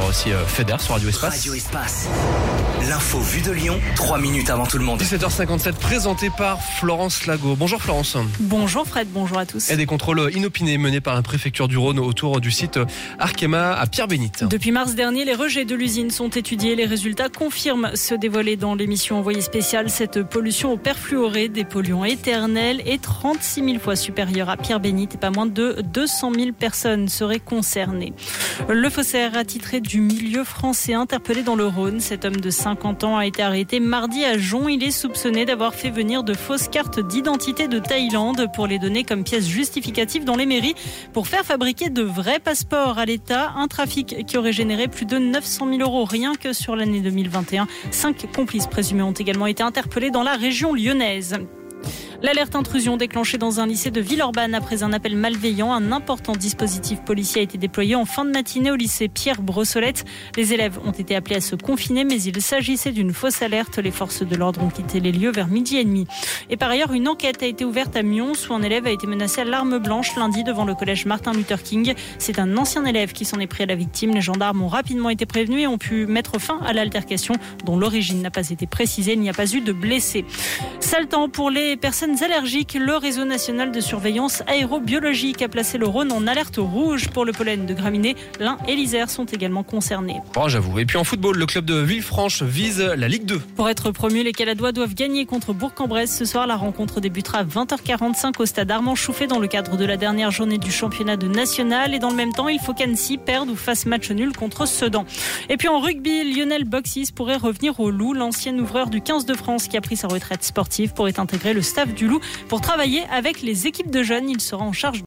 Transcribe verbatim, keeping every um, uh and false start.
aura aussi euh, Feder sur Radio Espace. Radio Espace. L'info vue de Lyon, trois minutes avant tout le monde. dix-sept heures cinquante-sept, présenté par Florence Lago. Bonjour Florence. Bonjour Fred, bonjour à tous. Et des contrôles inopinés menés par la préfecture du Rhône autour du site Arkema à Pierre-Bénite. Depuis mars dernier, les rejets de l'usine sont étudiés. Les résultats confirment ceux dévoilés dans l'émission Envoyé spécial. Cette pollution au perfluoré, des polluants éternels, est trente-six mille fois supérieure à Pierre-Bénite et pas moins de deux cent mille personnes seraient concernées. Le faussaire attitré du milieu français interpellé dans le Rhône. Cet homme de cinquante ans a été arrêté mardi à Jon. Il est soupçonné d'avoir fait venir de fausses cartes d'identité de Thaïlande pour les donner comme pièces justificatives dans les mairies pour faire fabriquer de vrais passeports à l'État. Un trafic qui aurait généré plus de neuf cent mille euros rien que sur l'année deux mille vingt et un. Cinq complices présumés ont également été interpellés dans la région lyonnaise. L'alerte intrusion déclenchée dans un lycée de Villeurbanne après un appel malveillant. Un important dispositif policier a été déployé en fin de matinée au lycée Pierre Brossolette. Les élèves ont été appelés à se confiner, mais il s'agissait d'une fausse alerte. Les forces de l'ordre ont quitté les lieux vers midi et demi. Et par ailleurs, une enquête a été ouverte à Mions où un élève a été menacé à l'arme blanche lundi devant le collège Martin Luther King. C'est un ancien élève qui s'en est pris à la victime. Les gendarmes ont rapidement été prévenus et ont pu mettre fin à l'altercation dont l'origine n'a pas été précisée. Il n'y a pas eu de blessés. Sale temps pour les personnes allergiques. Le réseau national de surveillance aérobiologique a placé le Rhône en alerte rouge pour le pollen de graminées. L'Ain et l'Isère sont également concernés. Oh, j'avoue. Et puis en football, le club de Villefranche vise la Ligue deux. Pour être promu, les Caladois doivent gagner contre Bourg-en-Bresse. Ce soir, la rencontre débutera à vingt heures quarante-cinq au stade Armand Chouffet dans le cadre de la dernière journée du championnat de national. Et dans le même temps, il faut qu'Annecy perde ou fasse match nul contre Sedan. Et puis en rugby, Lionel Boxis pourrait revenir au Loup. L'ancien ouvreur du quinze de France qui a pris sa retraite sportive pourrait intégrer le staff du Loup pour travailler avec les équipes de jeunes. Il sera en charge